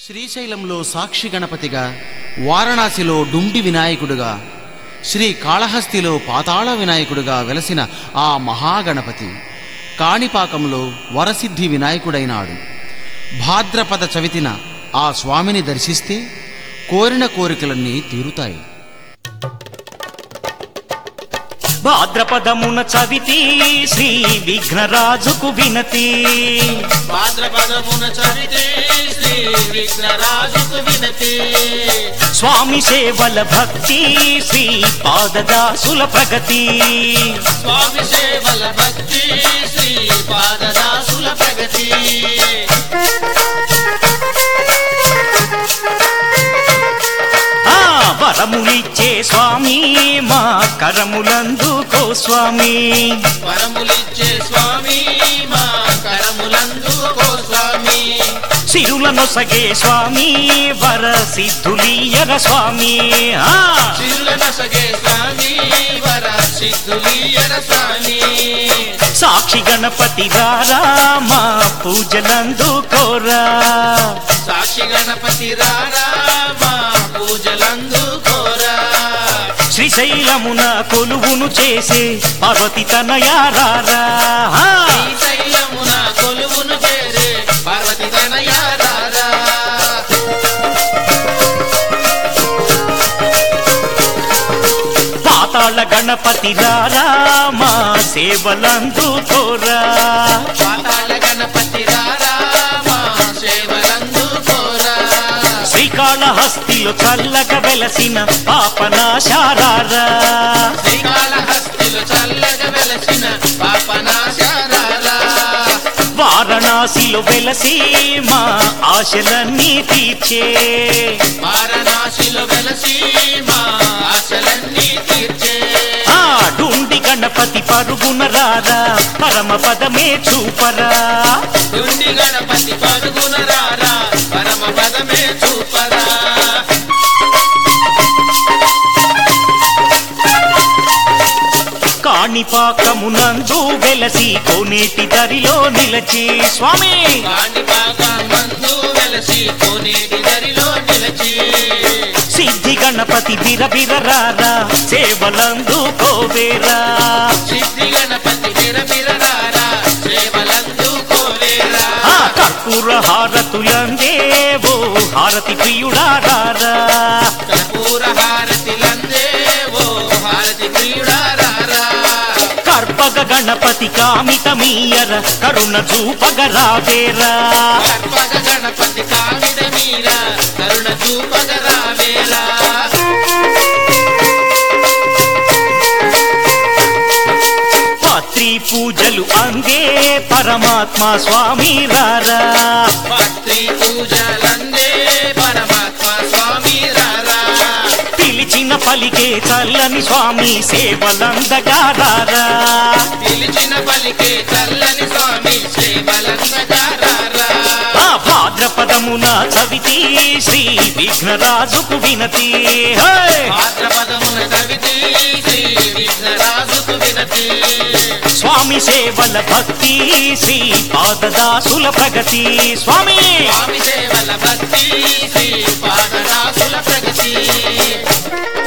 శ్రీశైలంలో సాక్షి గణపతిగా, వారణాసిలో డుండి వినాయకుడుగా, శ్రీకాళహస్తిలో పాతాళ వినాయకుడుగా వెలసిన ఆ మహాగణపతి కాణిపాకంలో వరసిద్ధి వినాయకుడైనాడు. భాద్రపద చవితిన ఆ స్వామిని దర్శిస్తే కోరిన కోరికలన్నీ తీరుతాయి. భాద్రపదమున చవితి శ్రీ విఘ్నరాజుకు వినతి. భాద్రపదమున చవితి శ్రీ విఘ్నరాజుకు వినతి. స్వామి సేవల భక్తి శ్రీ పాదదాసుల ప్రగతి. స్వామి సేవల భక్తి శ్రీ పాదదాసుల ప్రగతి. వరములిచ్చే స్వామి మా కరములందుకో స్వామి. వరములిచ్చే స్వామి మా కరములందుకో స్వామి. సిరులనొసగే స్వామి వర సిద్ధులీయర స్వామి. సిరులనొసగే స్వామి వర సిద్ధులీయర స్వామి. సాక్షి గణపతి రారా మా పూజలందుకోరా. సాక్షి గణపతి రారా మా పూజలందుకోరా. శ్రీశైలమున కొలువును చేసే పార్వతి తనయారారా. శ్రీశైలమున కొలువును చేసే పార్వతి తనయారారా. పాతాళ గణపతి రారా మా సేవలందుకోరా. పాతాళ గణపతి రారా మా సేవలందుకోరా. శ్రీకాళహస్తిలో చల్లగా వెలసిన పాపనాశారారా. శ్రీకాళహస్తిలో చల్లగా వెలసిన పాపనాశారారా. వారణాసిలో వెలసి మా ఆశలన్నీ తీర్చే. వారణాసిలో వెలసి మా ఆశలన్నీ తీర్చే. డుండి గణపతి పరుగున రారా పరమ పదమే చూపరా. డుండి గణపతి పరుగున రారా పరమ పదమే చూపరా. కాణిపాకమునందు వెలసి కోనేటి దరిలో నిలచి స్వామి. కాణిపాకమందు వెలసి కోనేటి దరిలో నిలచి. సిద్ధి గణపతి బిరబిర రారా సేవలందుకోవేరా. సిద్ధి గణపతి బిరబిర రారా సేవలందుకోవేరా. కర్పూర హారతులందేవో హారతి ప్రియుడా రారా. కర్పూర హారతిలందేవో హారతి ప్రియుడా రారా. కర్పగ గణపతి కామితమీయర కరుణ చూపగ రావేరా. కర్పగ గణపతి కామిత మీర కరుణ చూపగ రావేరా. పత్రి పూజలు అందే పరమాత్మ స్వామి రారా. పత్రి పూజలందే పరమాత్మ స్వామి రారా. పిలిచిన పలికే చల్లని స్వామి సేవలందగా రారా. పిలిచిన పలికే చల్లని స్వామి సేవలందగా రారా. భాద్రపదమున చవితి శ్రీ విఘ్నరాజుకు వినతి. భాద్రపదమున చవితి శ్రీ విఘ్నరాజుకు వినతి. స్వామి సేవల భక్తి శ్రీ పాదదాసుల ప్రగతి. స్వామి స్వామి సేవల భక్తి శ్రీ పాదదాసుల ప్రగతి.